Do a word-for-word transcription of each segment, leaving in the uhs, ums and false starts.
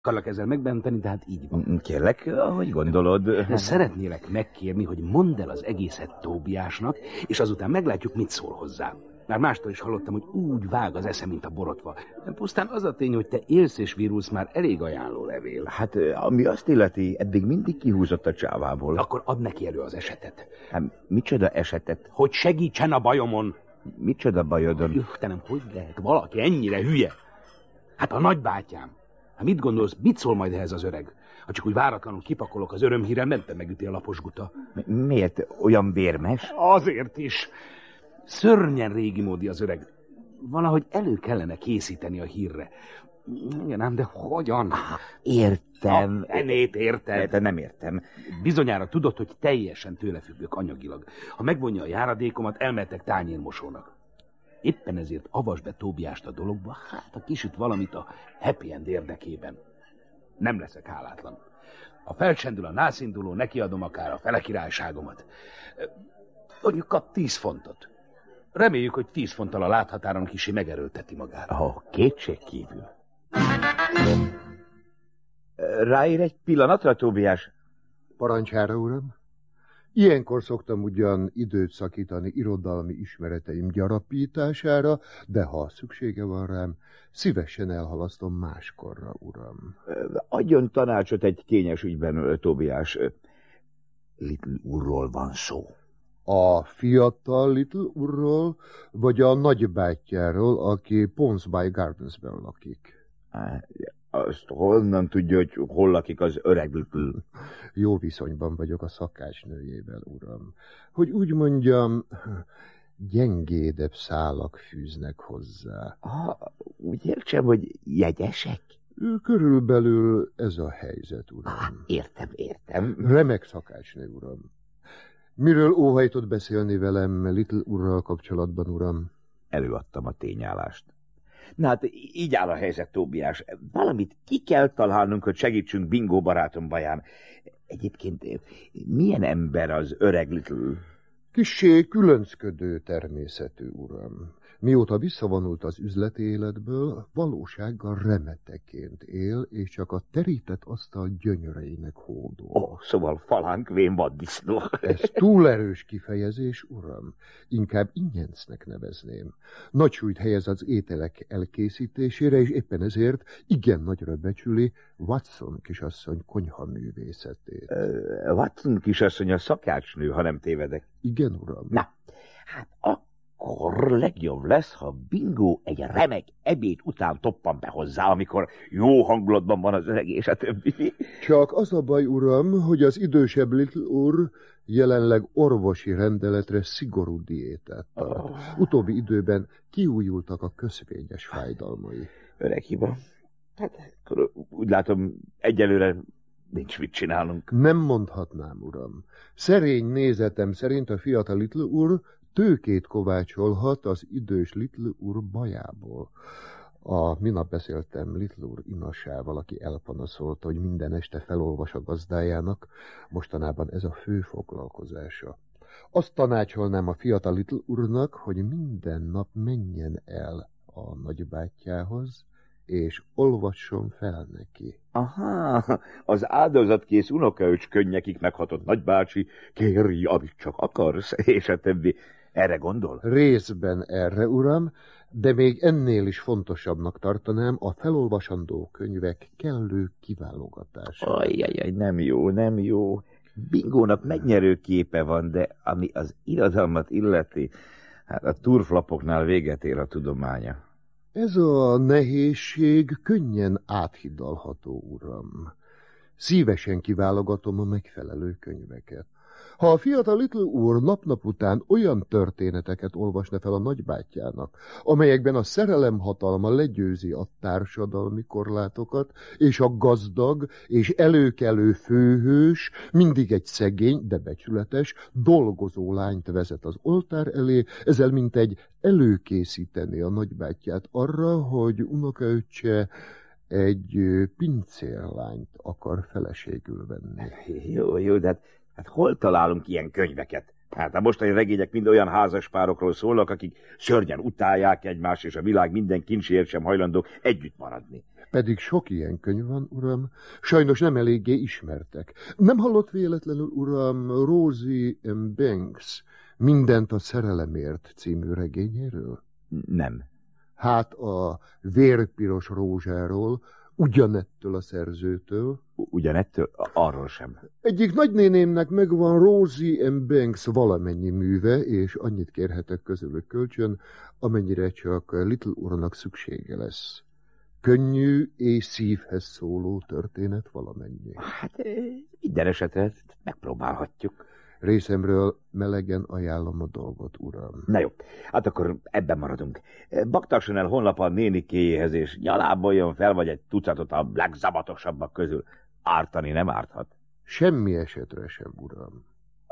Akarlak ezzel megbenteni, de hát így van. Kérlek, ahogy gondolod. De szeretnélek megkérni, hogy mondd el az egészet Tóbiásnak, és azután meglátjuk, mit szól hozzá. Már mástól is hallottam, hogy úgy vág az esze, mint a borotva. Nem pusztán az a tény, hogy te élsz és virulsz, már elég ajánló levél. Hát, ami azt illeti, eddig mindig kihúzott a csávából. Akkor add neki elő az esetet. Hát, micsoda esetet? Hogy segítsen a bajomon. Micsoda bajodon? Istenem, hogy lehet valaki ennyire hülye? Hát a nagybátyám. Hát mit gondolsz, mit szól majd ehhez az öreg? Ha csak úgy váratlanul kipakolok az örömhírrel, mentem megüti a lapos guta. Miért olyan vérmes? Azért is. Szörnyen régi módi az öreg. Valahogy elő kellene készíteni a hírre. Igen, ám, de hogyan? Ah, értem. Na, enét érted. De nem értem. Bizonyára tudod, hogy teljesen tőle függök anyagilag. Ha megvonja a járadékomat, elmehetek tányérmosónak. Éppen ezért avasd be Tóbiást a dologba, hát ha kisüt valamit a happy end érdekében. Nem leszek hálátlan. Ha felcsendül a nászinduló, nekiadom akár a fele királyságomat. Mondjuk kap tíz fontot. Reméljük, hogy tíz fonttal a láthatáron kisi megerőlteti magára. Ó, oh, kétség kívül. Ráér egy pillanatra, Tóbiás? Parancsára, uram. Ilyenkor szoktam ugyan időt szakítani irodalmi ismereteim gyarapítására, de ha szüksége van rám, szívesen elhalasztom máskorra, uram. Adjon tanácsot egy kényes ügyben, Tóbiás. Little úrról van szó. A fiatal Little úrról, vagy a nagybátyjáról, aki Ponsby Gardensben lakik? Azt honnan tudja, hogy hol lakik az öreg Little? Jó viszonyban vagyok a szakácsnőjével, uram. Hogy úgy mondjam, gyengédebb szálak fűznek hozzá. Ah, úgy értsem, hogy jegyesek? Körülbelül ez a helyzet, uram. Ah, értem, értem. Remek szakácsnő, uram. Miről óhajtott beszélni velem Little úrral kapcsolatban, uram? Előadtam a tényállást. Na hát így áll a helyzet, Tóbiás. Valamit ki kell találnunk, hogy segítsünk Bingo barátom baján. Egyébként milyen ember az öreg Little? Kissé különcködő természetű, uram. Mióta visszavonult az üzleti életből, valósággal remeteként él, és csak a terített asztal gyönyöreinek hódol. Ó, oh, szóval falánk vén vaddisznó. Ez túl erős kifejezés, uram. Inkább ingyencnek nevezném. Nagy súlyt helyez az ételek elkészítésére, és éppen ezért igen nagyra becsüli Watson kisasszony konyhaművészetét. Uh, Watson kisasszony a szakácsnő, ha nem tévedek. Igen, uram. Na, hát akkor legjobb lesz, ha Bingo egy remek ebéd után toppan be hozzá, amikor jó hangulatban van az öreg és a többi. Csak az a baj, uram, hogy az idősebb Little úr jelenleg orvosi rendeletre szigorú diétát tart. Oh. Utóbbi időben kiújultak a köszvényes fájdalmai. Öreg hiba. Hát úgy látom, egyelőre nincs mit csinálnunk. Nem mondhatnám, uram. Szerény nézetem szerint a fiatal Little úr tőkét kovácsolhat az idős Little úr bajából. A minap beszéltem Little úr inasával, aki elpanaszolta, hogy minden este felolvas a gazdájának, mostanában ez a fő foglalkozása. Azt tanácsolnám a fiatal Little úrnak, hogy minden nap menjen el a nagybátyjához, és olvasson fel neki. Aha, az áldozatkész unokaöcs könnyekig meghatott nagybácsi, kérj, amit csak akarsz, és a többi. Erre gondol? Részben erre, uram, de még ennél is fontosabbnak tartanám a felolvasandó könyvek kellő kiválogatása. Ajjajjaj, nem jó, nem jó. Bingónak megnyerő képe van, de ami az irodalmat illeti, hát a turflapoknál véget ér a tudománya. Ez a nehézség könnyen áthidalható, uram. Szívesen kiválogatom a megfelelő könyveket. Ha a fiatal Little úr nap-nap után olyan történeteket olvasna fel a nagybátyjának, amelyekben a szerelem hatalma legyőzi a társadalmi korlátokat, és a gazdag és előkelő főhős mindig egy szegény, de becsületes, dolgozó lányt vezet az oltár elé, ezzel mintegy előkészíteni a nagybátyját arra, hogy unokaöccse egy pincérlányt akar feleségül venni. Jó, jó, de hát, hát hol találunk ilyen könyveket? Hát a mostani regények mind olyan házaspárokról szólnak, akik szörnyen utálják egymást, és a világ minden kincsért sem hajlandók együtt maradni. Pedig sok ilyen könyv van, uram, sajnos nem eléggé ismertek. Nem hallott véletlenül, uram, Rosie M. Banks Mindent a szerelemért című regényéről? Nem. Hát a Vérpiros rózsáról, ugyanettől a szerzőtől. Ugyanettől? Arról sem. Egyik nagynénémnek megvan Rosie M. Banks valamennyi műve, és annyit kérhetek közülük kölcsön, amennyire csak Little úrnak szüksége lesz. Könnyű és szívhez szóló történet valamennyi. Hát minden esetre megpróbálhatjuk. Részemről melegen ajánlom a dolgot, uram. Na jó, hát akkor ebben maradunk. Baktasson el honlapa a nénikéjéhez, és nyaláboljon fel, vagy egy tucatot a legzabatosabbak közül. Ártani nem árthat. Semmi esetre sem, uram.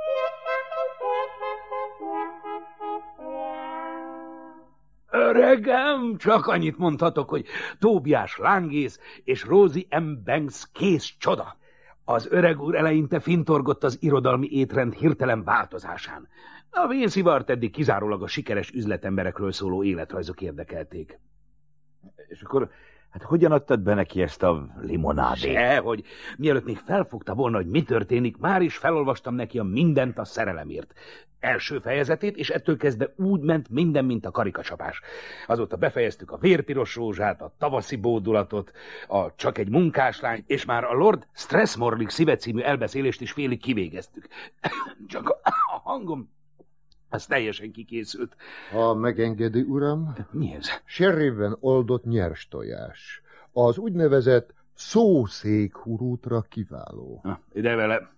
Öregem, csak annyit mondhatok, hogy Tóbiás lángész és Rosie M. Banks kész csoda. Az öreg úr eleinte fintorgott az irodalmi étrend hirtelen változásán. A vénszivart eddig kizárólag a sikeres üzletemberekről szóló életrajzok érdekelték. És akkor, hát hogyan adtad be neki ezt a limonádét? Sehogy, mielőtt még felfogta volna, hogy mi történik, már is felolvastam neki a Mindent a szerelemért első fejezetét, és ettől kezdve úgy ment minden, mint a karikacsapás. Azóta befejeztük a Vérpiros rózsát, a Tavaszi bódulatot, a Csak egy munkáslány, és már a Lord Strathmorlig szíve című elbeszélést is félig kivégeztük. Csak a hangom, az teljesen kikészült. Ha megengedi, uram. Mi ez? Sherryben oldott nyers tojás. Az úgynevezett szószékhurútra kiváló. Na, ide vele.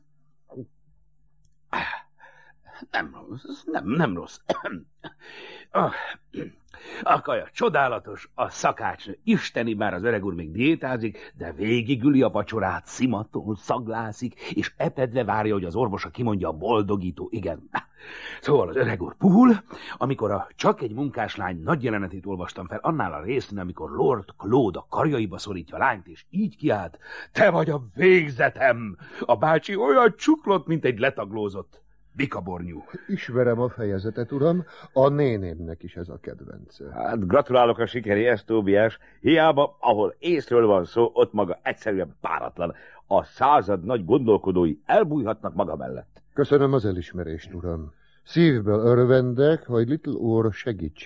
Nem rossz, nem, nem rossz. A, a kaja csodálatos, a szakácsnő isteni, bár az öreg úr még diétázik, de végigüli a vacsorát, szimatol, szaglászik, és epedve várja, hogy az orvosa kimondja a boldogító igen. Szóval az öreg úr puhul, amikor a Csak egy munkáslány nagy jelenetét olvastam fel, annál a részén, amikor Lord Claude a karjaiba szorítja a lányt, és így kiált: te vagy a végzetem! A bácsi olyan csuklott, mint egy letaglózott bikabornyú. Ismerem a fejezetet, uram, a nénémnek is ez a kedvence. Hát gratulálok a sikeréhez, Tóbiás. Hiába, ahol észről van szó, ott maga egyszerűen páratlan. A század nagy gondolkodói elbújhatnak maga mellett. Köszönöm az elismerést, uram. Szívből örvendek, hogy Little úr segítség